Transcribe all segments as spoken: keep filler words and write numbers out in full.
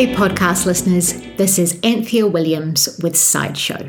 Hey podcast listeners, this is Anthea Williams with Sideshow.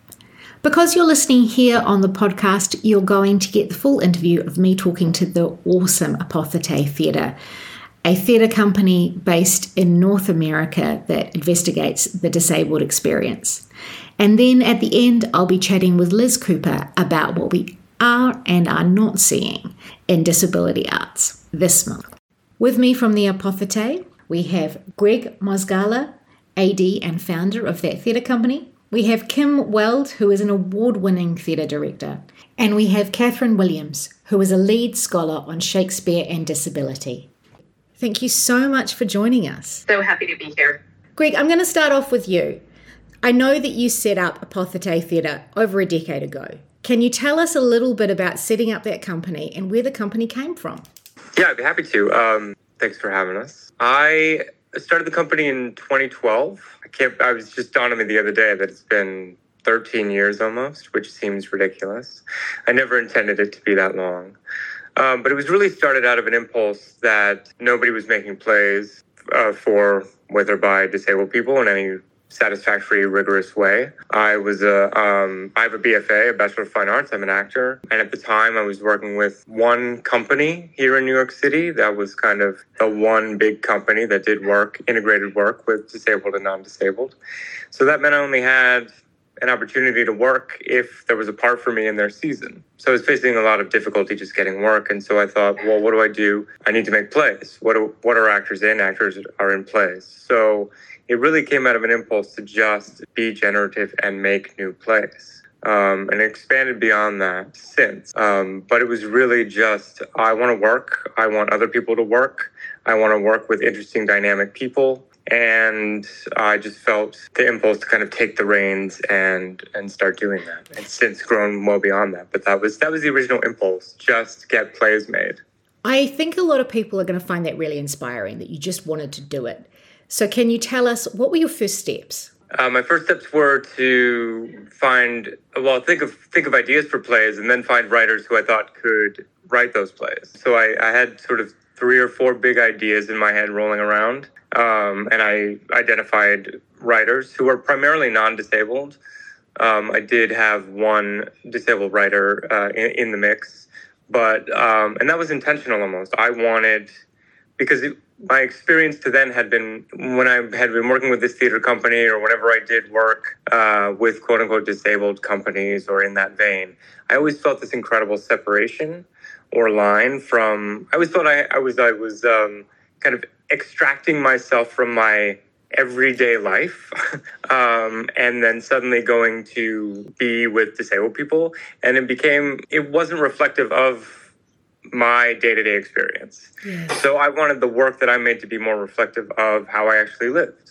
Because you're listening here on the podcast, you're going to get the full interview of me talking to the awesome Apothete Theatre, a theatre company based in North America that investigates the disabled experience. And then at the end, I'll be chatting with Liz Cooper about what we are and are not seeing in disability arts this month. With me from the Apothete, we have Greg Mosgala, A D and founder of that theatre company. We have Kim Weld, who is an award-winning theatre director. And we have Catherine Williams, who is a lead scholar on Shakespeare and disability. Thank you so much for joining us. So happy to be here. Greg, I'm going to start off with you. I know that you set up Apothete Theatre over a decade ago. Can you tell us a little bit about setting up that company and where the company came from? Yeah, I'd be happy to. Um, thanks for having us. I started the company in twenty twelve. I can't. I was just dawned on me the other day that it's been thirteen years almost, which seems ridiculous. I never intended it to be that long. Um, but it was really started out of an impulse that nobody was making plays uh, for, with or by disabled people in any satisfactory, rigorous way. I was a, um, I have a B F A, a Bachelor of Fine Arts. I'm an actor. And at the time I was working with one company here in New York City. That was kind of the one big company that did work, integrated work with disabled and non-disabled. So that meant I only had an opportunity to work if there was a part for me in their season. So I was facing a lot of difficulty just getting work. And so I thought, well, what do I do? I need to make plays. What do, what are actors in? Actors are in plays. So it really came out of an impulse to just be generative and make new plays. Um, and it expanded beyond that since. Um, but it was really just, I want to work. I want other people to work. I want to work with interesting, dynamic people. And I just felt the impulse to kind of take the reins and and start doing that. And since grown well beyond that. But that was that was the original impulse, just get plays made. I think a lot of people are going to find that really inspiring, that you just wanted to do it. So can you tell us, what were your first steps? Uh, my first steps were to find, well, think of think of ideas for plays and then find writers who I thought could write those plays. So I, I had sort of three or four big ideas in my head rolling around. Um, and I identified writers who are primarily non-disabled. Um, I did have one disabled writer uh, in, in the mix, but um, and that was intentional almost. I wanted, because it, my experience to then had been when I had been working with this theater company or whenever I did work uh, with quote unquote disabled companies or in that vein, I always felt this incredible separation or line from, I always felt I, I was, I was um, kind of extracting myself from my everyday life um, and then suddenly going to be with disabled people. And it became, it wasn't reflective of my day-to-day experience. Yeah. So I wanted the work that I made to be more reflective of how I actually lived.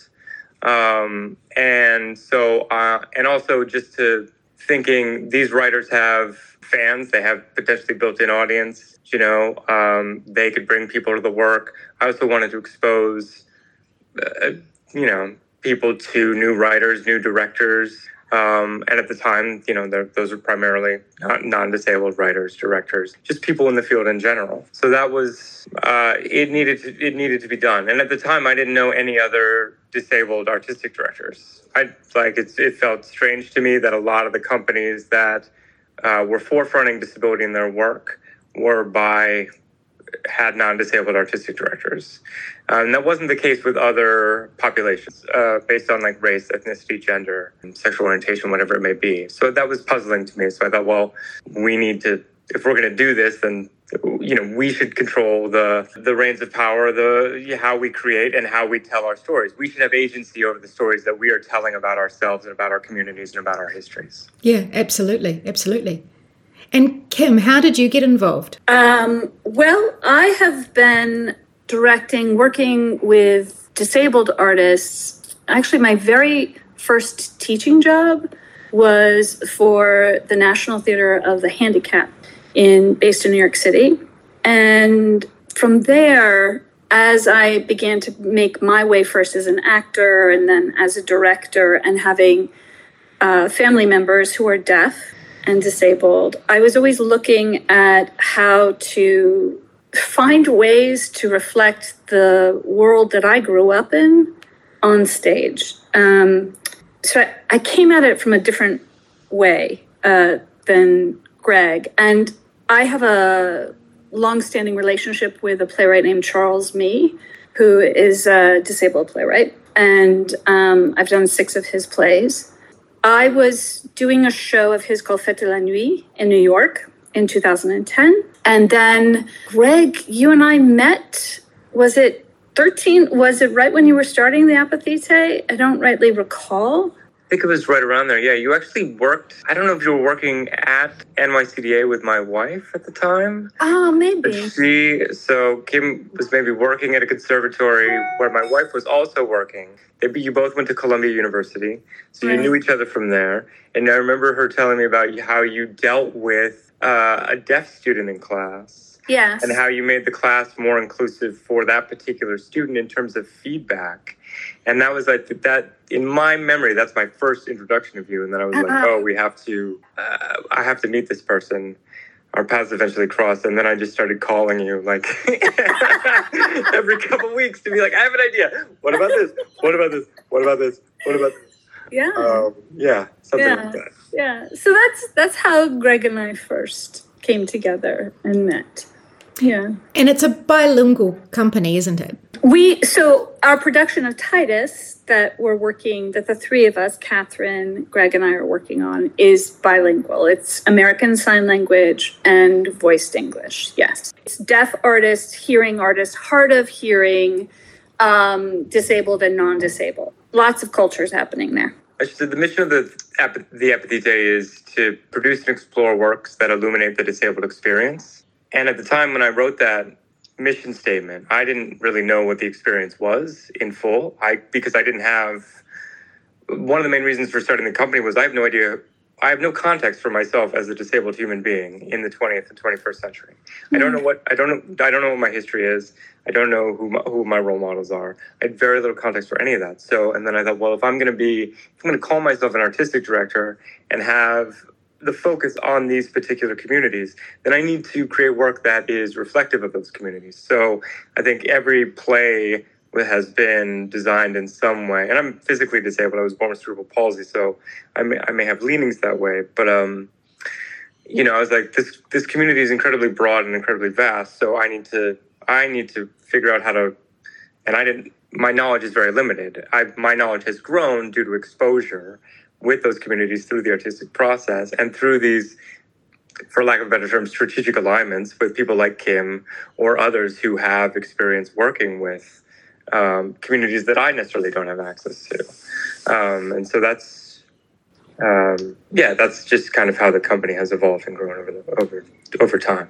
Um, and so, uh, and also just to thinking these writers have fans, they have potentially built-in audience, you know, um, they could bring people to the work. I also wanted to expose, uh, you know, people to new writers, new directors. Um, and at the time, you know, those are primarily non-disabled writers, directors, just people in the field in general. So that was, uh, it needed to, it needed to be done. And at the time, I didn't know any other disabled artistic directors. I like it's, it felt strange to me that a lot of the companies that uh, were forefronting disability in their work were by had non-disabled artistic directors. Um, that wasn't the case with other populations uh, based on like race, ethnicity, gender, sexual orientation, whatever it may be. So that was puzzling to me. So I thought, well, we need to, if we're going to do this, then, you know, we should control the the reins of power, the how we create and how we tell our stories. We should have agency over the stories that we are telling about ourselves and about our communities and about our histories. Yeah, absolutely. Absolutely. And Kim, how did you get involved? Um, well, I have been directing, working with disabled artists. Actually, my very first teaching job was for the National Theater of the Handicapped in based in New York City. And from there, as I began to make my way first as an actor and then as a director and having uh, family members who are deaf and disabled, I was always looking at how to find ways to reflect the world that I grew up in on stage. Um, so I, I came at it from a different way uh, than Greg. And I have a long-standing relationship with a playwright named Charles Mee, who is a disabled playwright. And um, I've done six of his plays. I was doing a show of his called Fête de la Nuit in New York in two thousand ten. And then, Greg, you and I met, was it thirteen? Was it right when you were starting the Apathite? I don't rightly recall. I think it was right around there. Yeah, you actually worked, I don't know if you were working at N Y C D A with my wife at the time. Oh, maybe. But she, so Kim was maybe working at a conservatory where my wife was also working. They, you both went to Columbia University, so you Right. knew each other from there. And I remember her telling me about how you dealt with uh, a deaf student in class. Yes. And how you made the class more inclusive for that particular student in terms of feedback. And that was like that, in my memory, that's my first introduction of you. And then I was like, Uh-huh. oh, we have to, uh, I have to meet this person. Our paths eventually crossed. And then I just started calling you like every couple of weeks to be like, I have an idea. What about this? What about this? What about this? What about this? Yeah. Um, yeah, something yeah. like that. Yeah. So that's that's how Greg and I first came together and met. Yeah. And it's a bilingual company, isn't it? We so our production of Titus that we're working, that the three of us, Catherine, Greg, and I are working on, is bilingual. It's American Sign Language and voiced English. Yes, it's deaf artists, hearing artists, hard of hearing, um, disabled and non-disabled. Lots of cultures happening there. So the mission of the the Apathite is to produce and explore works that illuminate the disabled experience. And at the time when I wrote that mission statement, I didn't really know what the experience was in full. I because I didn't have, one of the main reasons for starting the company was I have no idea, I have no context for myself as a disabled human being in the twentieth and twenty-first century. I don't know what, I don't know, I don't know what my history is. I don't know who my, who my role models are. I had very little context for any of that. So, and then I thought, well, if I'm going to be, if I'm going to call myself an artistic director and have the focus on these particular communities, then I need to create work that is reflective of those communities. So I think every play has been designed in some way, and I'm physically disabled. I was born with cerebral palsy, so I may, I may have leanings that way. But, um, you know, I was like, this this community is incredibly broad and incredibly vast, so I need to I need to figure out how to, and I didn't, my knowledge is very limited. I, my knowledge has grown due to exposure with those communities through the artistic process and through these, for lack of a better term, strategic alignments with people like Kim or others who have experience working with um, communities that I necessarily don't have access to. Um, and so that's, um, yeah, that's just kind of how the company has evolved and grown over the, over over time.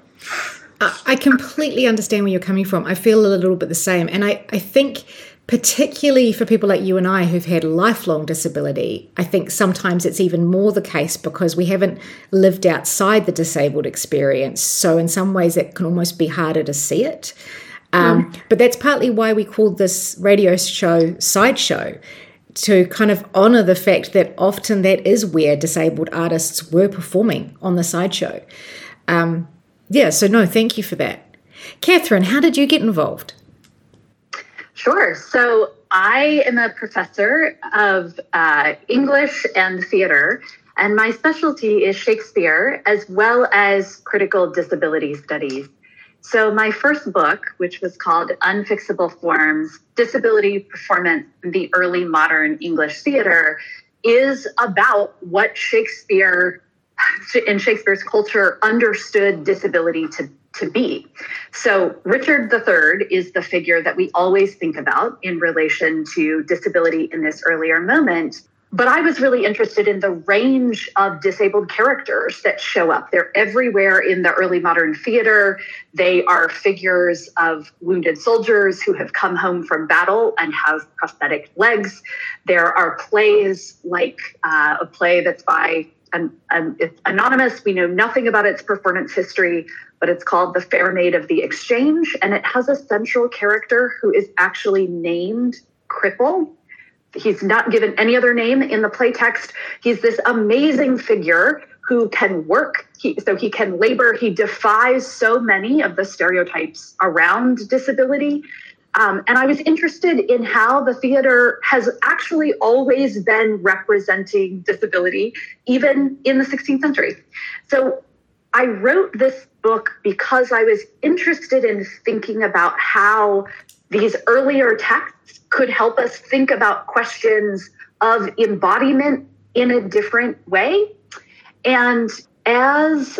I completely understand where you're coming from. I feel a little bit the same. And I, I think particularly for people like you and I who've had lifelong disability, I think sometimes it's even more the case because we haven't lived outside the disabled experience. So in some ways it can almost be harder to see it. Um, mm. But that's partly why we called this radio show Sideshow, to kind of honour the fact that often that is where disabled artists were performing on the Sideshow. Um, yeah, so no, thank you for that. Catherine, how did you get involved? Sure. So I am a professor of uh, English and theater, and my specialty is Shakespeare as well as critical disability studies. So my first book, which was called Unfixable Forms, Disability Performance in the Early Modern English Theater, is about what Shakespeare, in Shakespeare's culture, understood disability to to be. So Richard the Third is the figure that we always think about in relation to disability in this earlier moment. But I was really interested in the range of disabled characters that show up. They're everywhere in the early modern theater. They are figures of wounded soldiers who have come home from battle and have prosthetic legs. There are plays like uh, a play that's by an, an, it's anonymous. We know nothing about its performance history, but it's called The Fair Maid of the Exchange, and it has a central character who is actually named Cripple. He's not given any other name in the play text. He's this amazing figure who can work, he, so he can labor. He defies so many of the stereotypes around disability. Um, and I was interested in how the theater has actually always been representing disability, even in the sixteenth century. So I wrote this book because I was interested in thinking about how these earlier texts could help us think about questions of embodiment in a different way. And as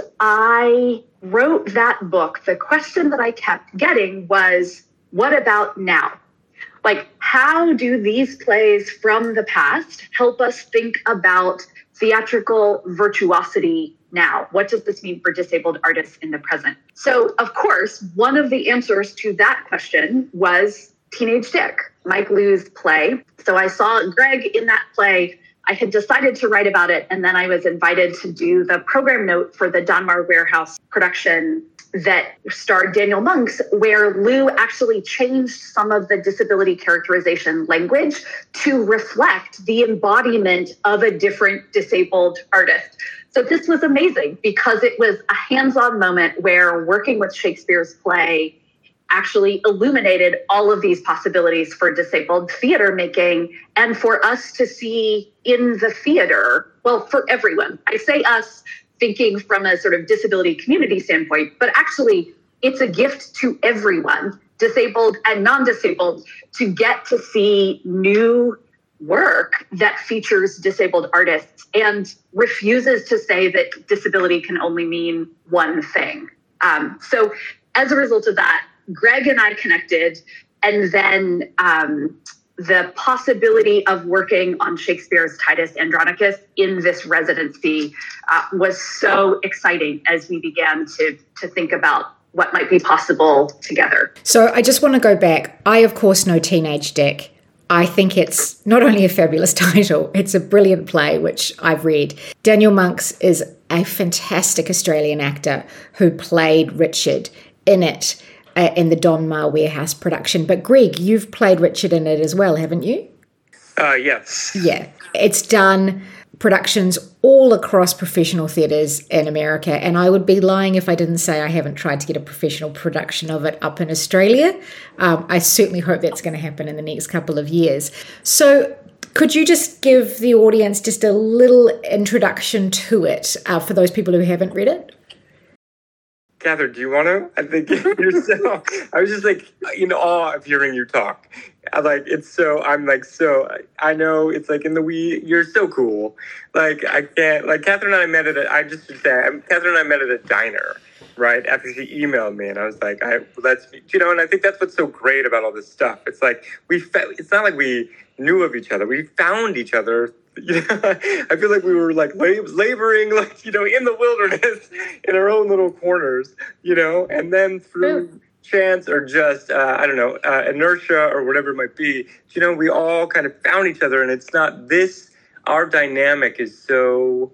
I wrote that book, the question that I kept getting was, what about now? Like, how do these plays from the past help us think about theatrical virtuosity now? What does this mean for disabled artists in the present? So, of course, one of the answers to that question was Teenage Dick, Mike Liu's play. So I saw Greg in that play. I had decided to write about it, and then I was invited to do the program note for the Donmar Warehouse production that starred Daniel Monks, where Liu actually changed some of the disability characterization language to reflect the embodiment of a different disabled artist. So this was amazing because it was a hands-on moment where working with Shakespeare's play actually illuminated all of these possibilities for disabled theater making and for us to see in the theater, well, for everyone. I say us thinking from a sort of disability community standpoint, but actually it's a gift to everyone, disabled and non-disabled, to get to see new work that features disabled artists and refuses to say that disability can only mean one thing. Um, so as a result of that, Greg and I connected, and then um, the possibility of working on Shakespeare's Titus Andronicus in this residency uh, was so exciting as we began to, to think about what might be possible together. So I just want to go back. I, of course, know Teenage Dick. I think it's not only a fabulous title, it's a brilliant play, which I've read. Daniel Monks is a fantastic Australian actor who played Richard in it. Uh, in the Donmar Warehouse production. But Greg, you've played Richard in it as well, haven't you? Uh, yes. Yeah. It's done productions all across professional theatres in America, and I would be lying if I didn't say I haven't tried to get a professional production of it up in Australia. Um, I certainly hope that's going to happen in the next couple of years. So could you just give the audience just a little introduction to it uh, for those people who haven't read it? Catherine, do you want to? I think you're so, I was just like in awe of hearing you talk. I like, it's so, I'm like, so, I know it's like in the wee, you're so cool. Like, I can't, like Catherine and I met at a, I just should say, Catherine and I met at a diner, right? After she emailed me and I was like, I, let's, you know, and I think that's what's so great about all this stuff. It's like, we, it's not like we knew of each other. We found each other. You know, I feel like we were like laboring, like, you know, in the wilderness in our own little corners, you know, and then through chance or just, uh, I don't know, uh, inertia or whatever it might be, you know, we all kind of found each other. And it's not this, our dynamic is so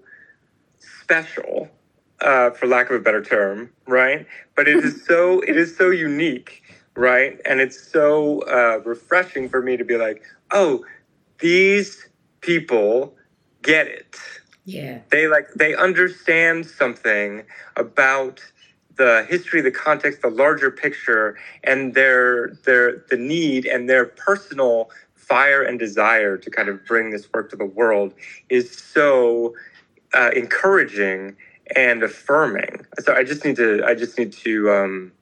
special, uh, for lack of a better term, right? But it is so, it is so unique, right? And it's so uh, refreshing for me to be like, oh, these people get it. Yeah. They like, they understand something about the history, the context, the larger picture, and their, their, the need and their personal fire and desire to kind of bring this work to the world is so uh, encouraging and affirming. So I just need to, I just need to, um,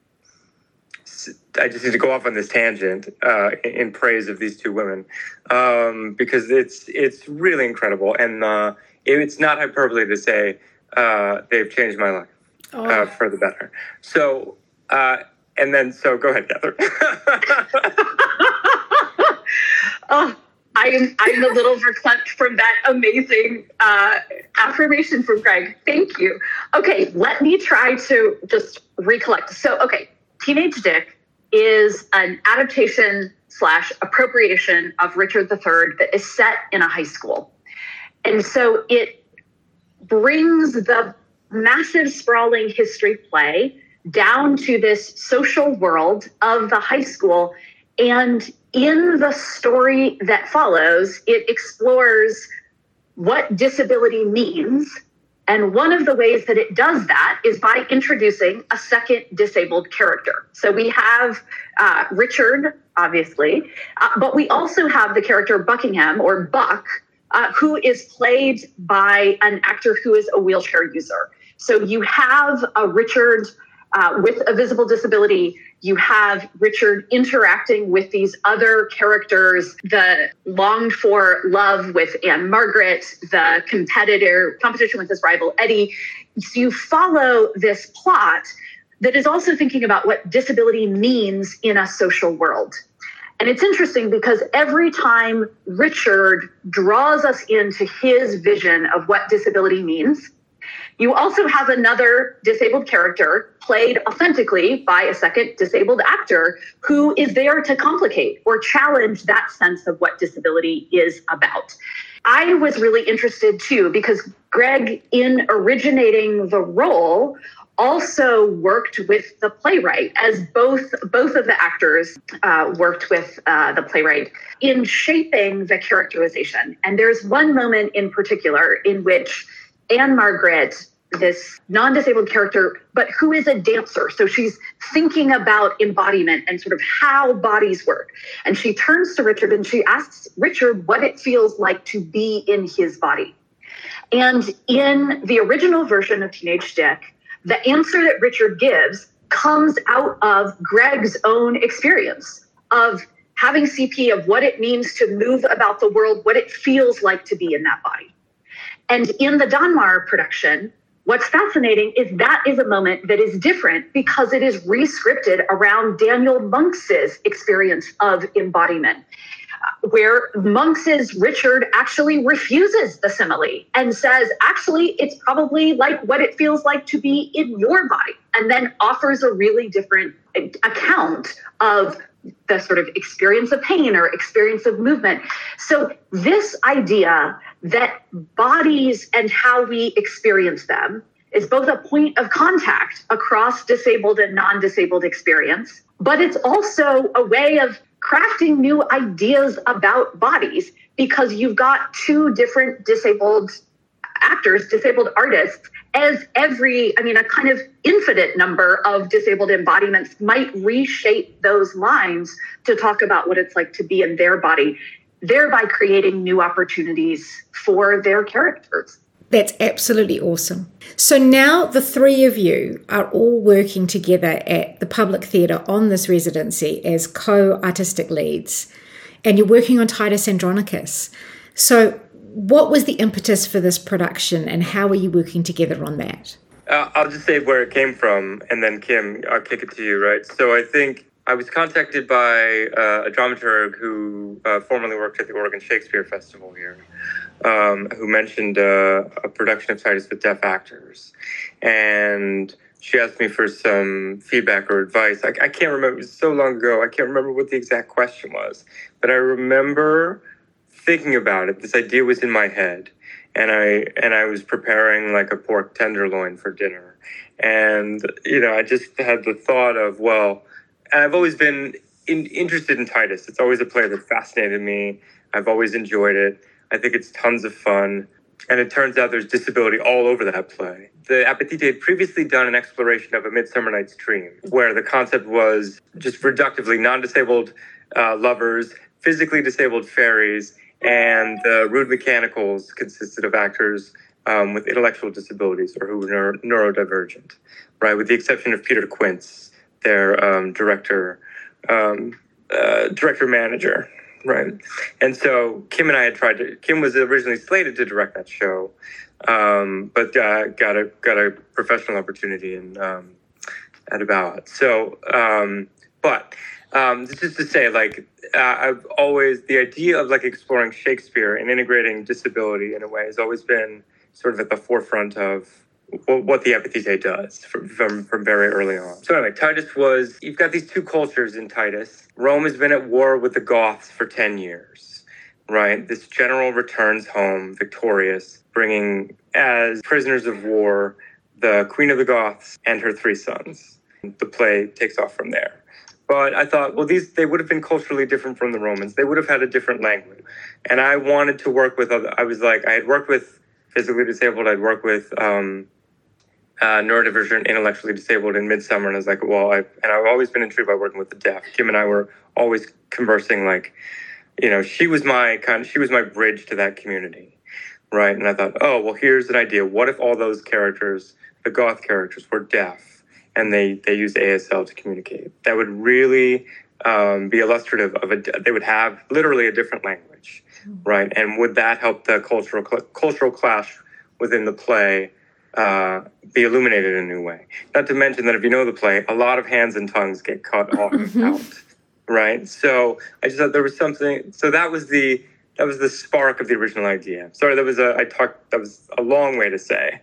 I just need to go off on this tangent uh, in praise of these two women um, because it's it's really incredible, and uh, it's not hyperbole to say uh, they've changed my life oh. uh, for the better. So, uh, and then so go ahead, Catherine. oh, I'm I'm a little verklempt from that amazing uh, affirmation from Greg. Thank you. Okay, let me try to just recollect. So, okay. Teenage Dick is an adaptation slash appropriation of Richard the Third that is set in a high school. And so it brings the massive sprawling history play down to this social world of the high school. And in the story that follows, it explores what disability means. And one of the ways that it does that is by introducing a second disabled character. So we have uh, Richard, obviously. Uh, but we also have the character Buckingham, or Buck, uh, who is played by an actor who is a wheelchair user. So you have a Richard uh, with a visible disability. You have Richard interacting with these other characters, the longed for love with Anne Margaret, the competitor competition with his rival Eddie. So you follow this plot that is also thinking about what disability means in a social world. And it's interesting because every time Richard draws us into his vision of what disability means, you also have another disabled character played authentically by a second disabled actor who is there to complicate or challenge that sense of what disability is about. I was really interested too, because Greg, in originating the role, also worked with the playwright, as both both of the actors uh, worked with uh, the playwright in shaping the characterization. And there's one moment in particular in which Anne Margaret, this non-disabled character, but who is a dancer. So she's thinking about embodiment and sort of how bodies work. And she turns to Richard and she asks Richard what it feels like to be in his body. And in the original version of Teenage Dick, the answer that Richard gives comes out of Greg's own experience of having C P, of what it means to move about the world, what it feels like to be in that body. And in the Donmar production, what's fascinating is that is a moment that is different because it is re-scripted around Daniel Monks's experience of embodiment, where Monks's Richard actually refuses the simile and says, actually, it's probably like what it feels like to be in your body, and then offers a really different account of the sort of experience of pain or experience of movement. So this idea that bodies and how we experience them is both a point of contact across disabled and non-disabled experience, but it's also a way of crafting new ideas about bodies, because you've got two different disabled actors, disabled artists, as every, I mean, a kind of infinite number of disabled embodiments might reshape those lines to talk about what it's like to be in their body, thereby creating new opportunities for their characters. That's absolutely awesome. So now the three of you are all working together at the Public Theatre on this residency as co-artistic leads, and you're working on Titus Andronicus. So what was the impetus for this production, and how are you working together on that? Uh, I'll just say where it came from, and then Kim, I'll kick it to you, right? So I think I was contacted by uh, a dramaturg who uh, formerly worked at the Oregon Shakespeare Festival here, um, who mentioned uh, a production of Titus with deaf actors. And she asked me for some feedback or advice. I, I can't remember, it was so long ago, I can't remember what the exact question was. But I remember thinking about it. This idea was in my head. And I and I was preparing like a pork tenderloin for dinner. And, you know, I just had the thought of, well, I've always been in, interested in Titus. It's always a play that fascinated me. I've always enjoyed it. I think it's tons of fun. And it turns out there's disability all over that play. The Appetite had previously done an exploration of A Midsummer Night's Dream, where the concept was just reductively non-disabled uh, lovers, physically disabled fairies, and the Rude Mechanicals consisted of actors um, with intellectual disabilities or who were neuro- neurodivergent, right? With the exception of Peter Quince, their um, director, um, uh, director manager, right? And so Kim and I had tried to. Kim was originally slated to direct that show, um, but uh, got a got a professional opportunity in um, at About. So, um, but um, just to say, like, uh, I've always the idea of like exploring Shakespeare and integrating disability in a way has always been sort of at the forefront of what the Appetite does from, from from very early on. So anyway, Titus was, you've got these two cultures in Titus. Rome has been at war with the Goths for ten years, right? This general returns home victorious, bringing as prisoners of war the Queen of the Goths and her three sons. The play takes off from there. But I thought, well, these they would have been culturally different from the Romans. They would have had a different language. And I wanted to work with other, I was like, I had worked with physically disabled, I'd worked with um, uh, neurodivergent, intellectually disabled in Midsummer, and I was like, well, I and I've always been intrigued by working with the deaf. Kim and I were always conversing, like, you know, she was my kind of, she was my bridge to that community, right? And I thought, oh, well, here's an idea. What if all those characters, the goth characters, were deaf and they they used A S L to communicate? That would really um, be illustrative of a. They would have literally a different language, right? And would that help the cultural cultural clash within the play uh, be illuminated in a new way? Not to mention that if you know the play, a lot of hands and tongues get cut off out. Right. So I just thought there was something. So that was the that was the spark of the original idea. Sorry, that was a I talked that was a long way to say.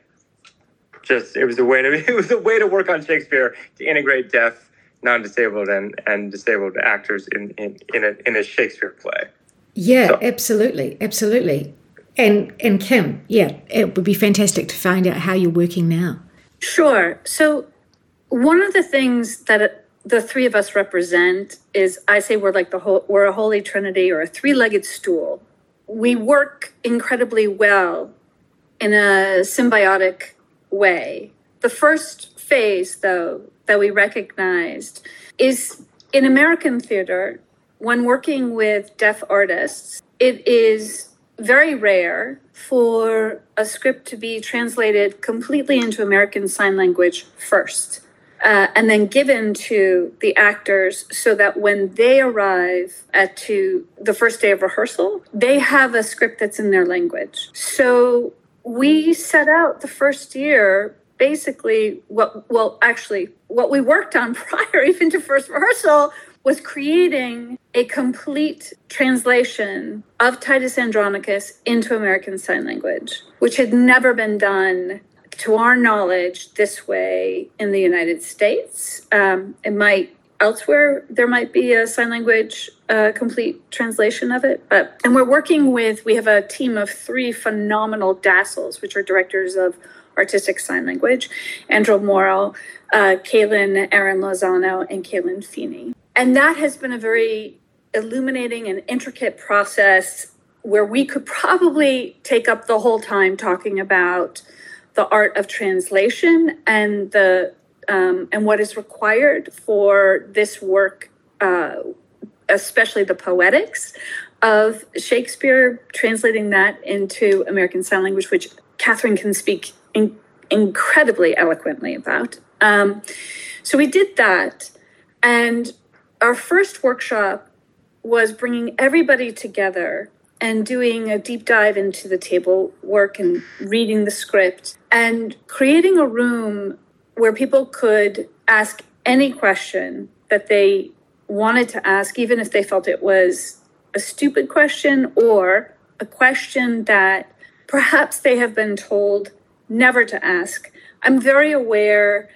Just it was a way to it was a way to work on Shakespeare to integrate deaf, non-disabled, and, and disabled actors in in in a, in a Shakespeare play. Yeah, so. absolutely, absolutely. And and Kim, yeah, it would be fantastic to find out how you're working now. Sure. So one of the things that It, the three of us represent is, I say we're like the whole, we're a holy trinity or a three-legged stool. We work incredibly well in a symbiotic way. The first phase, though, that we recognized is in American theater, when working with deaf artists, it is very rare for a script to be translated completely into American Sign Language first. Uh, and then given to the actors so that when they arrive at to the first day of rehearsal, they have a script that's in their language. So we set out the first year, basically, what well, actually, what we worked on prior even to first rehearsal was creating a complete translation of Titus Andronicus into American Sign Language, which had never been done to our knowledge this way in the United States. Um, it might elsewhere, there might be a sign language uh, complete translation of it. But and we're working with, we have a team of three phenomenal DASLs, which are directors of artistic sign language, Andrew Morrow, uh, Kaylin Aaron Lozano, and Kaylin Feeney. And that has been a very illuminating and intricate process where we could probably take up the whole time talking about the art of translation and the um, and what is required for this work, uh, especially the poetics of Shakespeare, translating that into American Sign Language, which Catherine can speak in, incredibly eloquently about. Um, so we did that, and our first workshop was bringing everybody together and doing a deep dive into the table work and reading the script and creating a room where people could ask any question that they wanted to ask, even if they felt it was a stupid question or a question that perhaps they have been told never to ask. I'm very aware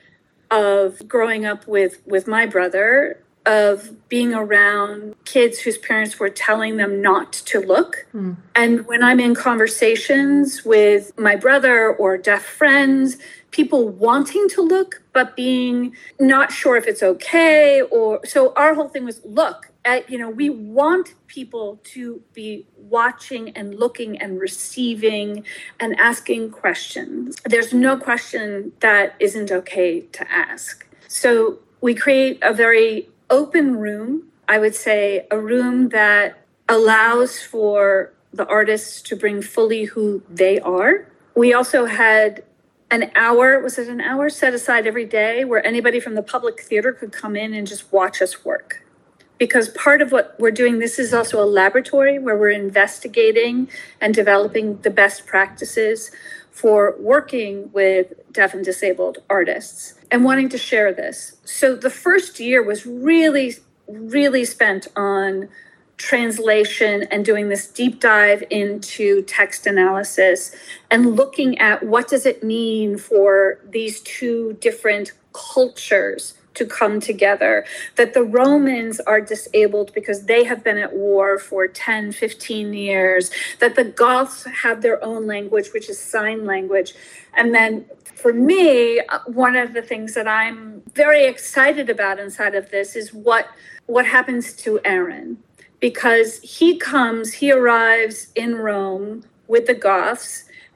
of growing up with, with my brother, of being around kids whose parents were telling them not to look. Mm. And when I'm in conversations with my brother or deaf friends, people wanting to look, but being not sure if it's okay. Or so our whole thing was, look, at, you know, we want people to be watching and looking and receiving and asking questions. There's no question that isn't okay to ask. So we create a very open room, I would say a room that allows for the artists to bring fully who they are. We also had an hour, was it an hour set aside every day where anybody from the public theater could come in and just watch us work. Because part of what we're doing, this is also a laboratory where we're investigating and developing the best practices for working with deaf and disabled artists and wanting to share this. So the first year was really, really spent on translation and doing this deep dive into text analysis and looking at what does it mean for these two different cultures to come together, that the Romans are disabled because they have been at war for ten, fifteen years, that the Goths have their own language, which is sign language. And then for me, one of the things that I'm very excited about inside of this is what, what happens to Aaron, because he comes, he arrives in Rome with the Goths,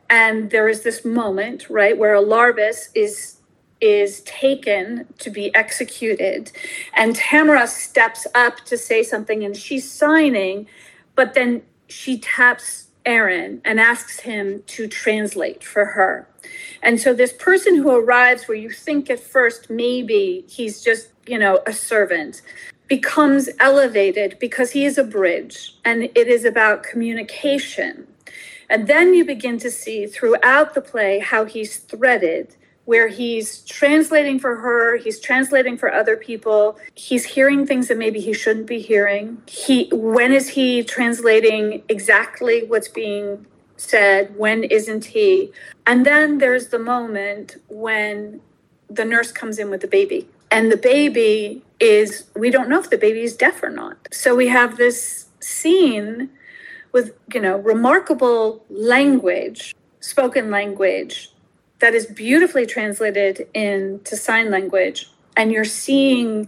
And there is this moment, right, where a Larvis is is taken to be executed, and Tamara steps up to say something, and she's signing, but then she taps Aaron and asks him to translate for her. And so this person who arrives where you think at first maybe he's just, you know, a servant, becomes elevated because he is a bridge, and it is about communication. And then you begin to see throughout the play how he's threaded, where he's translating for her, he's translating for other people, he's hearing things that maybe he shouldn't be hearing. He, when is he translating exactly what's being said? When isn't he? And then there's the moment when the nurse comes in with the baby. And the baby is, we don't know if the baby is deaf or not. So we have this scene with, you know, remarkable language, spoken language, that is beautifully translated into sign language. And you're seeing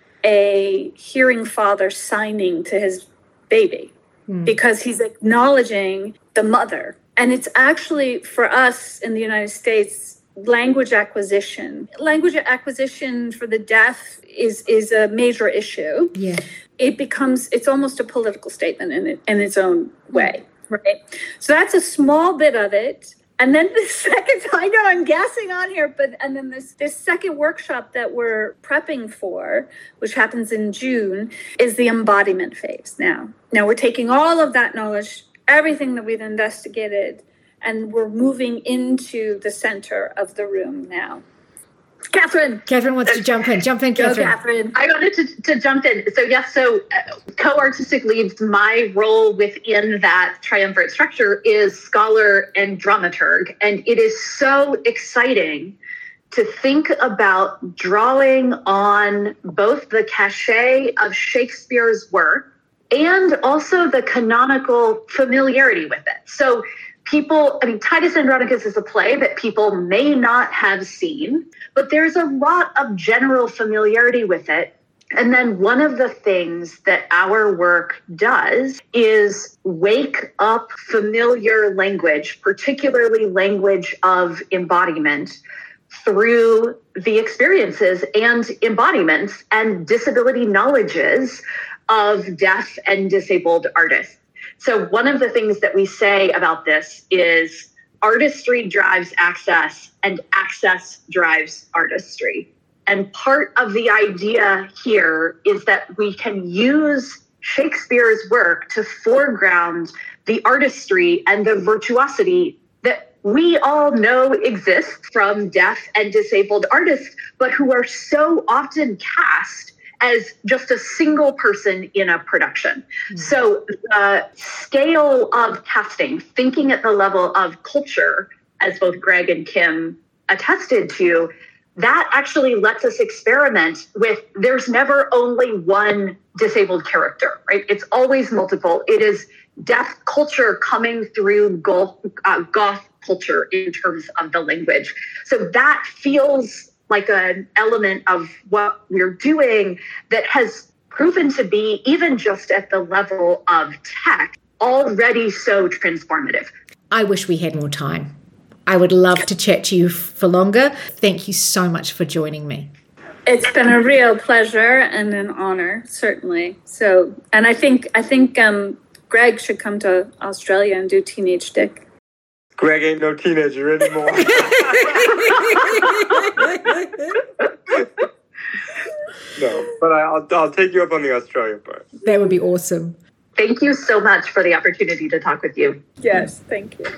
a hearing father signing to his baby mm. because he's acknowledging the mother. And it's actually, for us in the United States, language acquisition. Language acquisition for the deaf is, is a major issue. Yeah. It becomes, it's almost a political statement in it, in its own way, right? So that's a small bit of it. And then the second, I know I'm gassing on here, but and then this, this second workshop that we're prepping for, which happens in June, is the embodiment phase now. Now we're taking all of that knowledge, everything that we've investigated, and we're moving into the center of the room now. Catherine. Catherine wants to jump in. Jump in, Catherine. Go, Catherine. I wanted to, to jump in. So yes, so uh, co-artistic leads, my role within that triumvirate structure is scholar and dramaturg. And it is so exciting to think about drawing on both the cachet of Shakespeare's work and also the canonical familiarity with it. So people, I mean, Titus Andronicus is a play that people may not have seen, but there's a lot of general familiarity with it. And then one of the things that our work does is wake up familiar language, particularly language of embodiment, through the experiences and embodiments and disability knowledges of deaf and disabled artists. So one of the things that we say about this is artistry drives access and access drives artistry. And part of the idea here is that we can use Shakespeare's work to foreground the artistry and the virtuosity that we all know exists from deaf and disabled artists, but who are so often cast as just a single person in a production. Mm-hmm. So the scale of casting, thinking at the level of culture, as both Greg and Kim attested to, that actually lets us experiment with, there's never only one disabled character, right? It's always multiple. It is deaf culture coming through goth, uh, goth culture in terms of the language. So that feels like an element of what we're doing that has proven to be, even just at the level of tech, already so transformative. I wish we had more time. I would love to chat to you for longer. Thank you so much for joining me. It's been a real pleasure and an honor, certainly. So, and I think I think um, Greg should come to Australia and do Teenage Dick. Greg ain't no teenager anymore. No, but I'll I'll take you up on the Australia part. That would be awesome. Thank you so much for the opportunity to talk with you. Yes, thank you.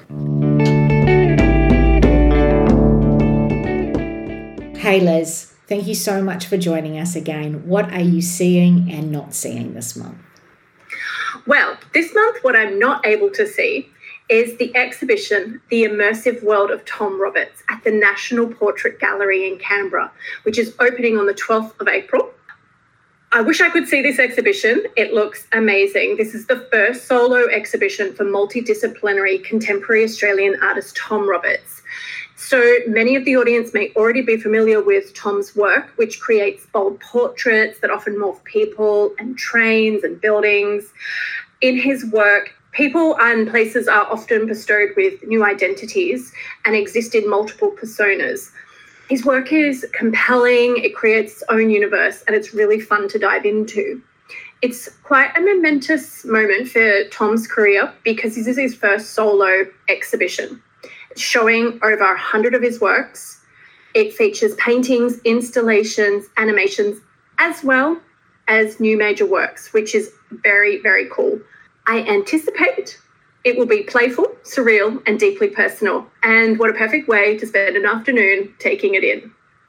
Hey Liz, thank you so much for joining us again. What are you seeing and not seeing this month? Well, this month what I'm not able to see is the exhibition, The Immersive World of Tom Roberts, at the National Portrait Gallery in Canberra, which is opening on the twelfth of April. I wish I could see this exhibition. It looks amazing. This is the first solo exhibition for multidisciplinary contemporary Australian artist Tom Roberts. So many of the audience may already be familiar with Tom's work, which creates bold portraits that often morph people and trains and buildings. In his work, People and places are often bestowed with new identities and exist in multiple personas. His work is compelling, it creates its own universe, and it's really fun to dive into. It's quite a momentous moment for Tom's career because this is his first solo exhibition. It's showing over a hundred of his works. It features paintings, installations, animations, as well as new major works, which is very, very cool. I anticipate it will be playful, surreal, and deeply personal. And what a perfect way to spend an afternoon taking it in.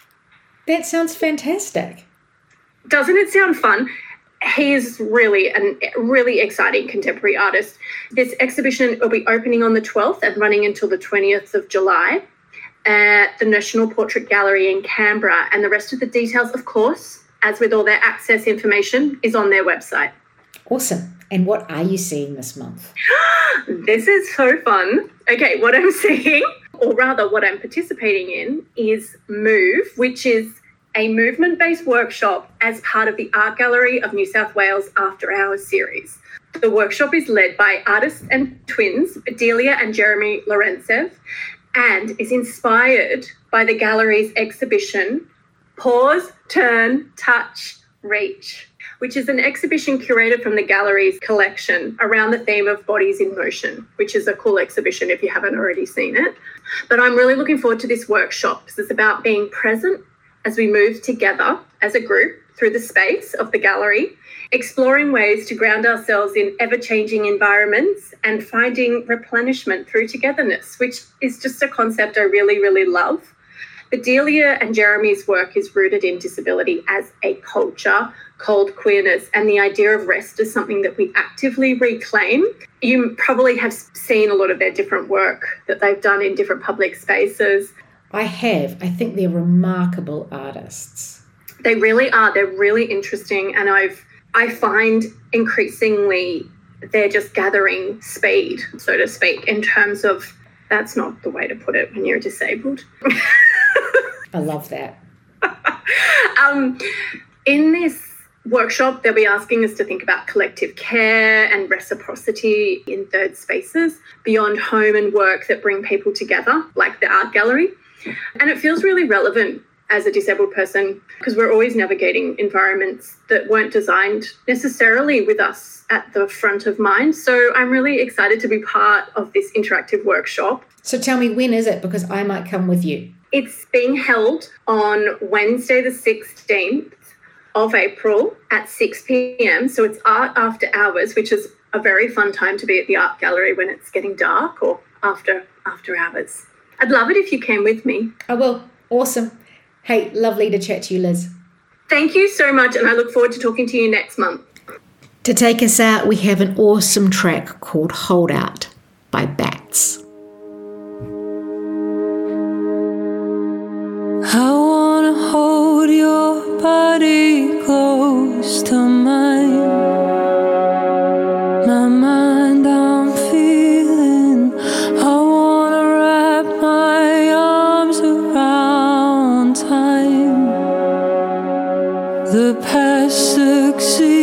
That sounds fantastic. Doesn't it sound fun? He's really a really exciting contemporary artist. This exhibition will be opening on the twelfth and running until the twentieth of July at the National Portrait Gallery in Canberra. And the rest of the details, of course, as with all their access information, is on their website. Awesome. And what are you seeing this month? This is so fun. Okay, what I'm seeing, or rather what I'm participating in, is Move, which is a movement-based workshop as part of the Art Gallery of New South Wales After Hours series. The workshop is led by artists and twins, Delia and Jeremy Lorentsev, and is inspired by the gallery's exhibition, Pause, Turn, Touch, Reach, which is an exhibition curated from the gallery's collection around the theme of bodies in motion, which is a cool exhibition if you haven't already seen it. But I'm really looking forward to this workshop because it's about being present as we move together as a group through the space of the gallery, exploring ways to ground ourselves in ever-changing environments and finding replenishment through togetherness, which is just a concept I really, really love. But Delia and Jeremy's work is rooted in disability as a culture called queerness, and the idea of rest is something that we actively reclaim. You probably have seen a lot of their different work that they've done in different public spaces. I have. I think they're remarkable artists. They really are. They're really interesting, and I've I find increasingly they're just gathering speed, so to speak, in terms of, that's not the way to put it when you're disabled. I love that. um, in this workshop, they'll be asking us to think about collective care and reciprocity in third spaces beyond home and work that bring people together, like the art gallery. And it feels really relevant as a disabled person because we're always navigating environments that weren't designed necessarily with us at the front of mind. So I'm really excited to be part of this interactive workshop. So tell me, when is it? Because I might come with you. It's being held on Wednesday the sixteenth of April at six p.m. So it's art after hours, which is a very fun time to be at the art gallery when it's getting dark or after after hours. I'd love it if you came with me. I will. Awesome. Hey, lovely to chat to you, Liz. Thank you so much, and I look forward to talking to you next month. To take us out, we have an awesome track called Hold Out by Bats. I wanna hold your body close to mine. My mind I'm feeling. I wanna wrap my arms around time. The past succeeds.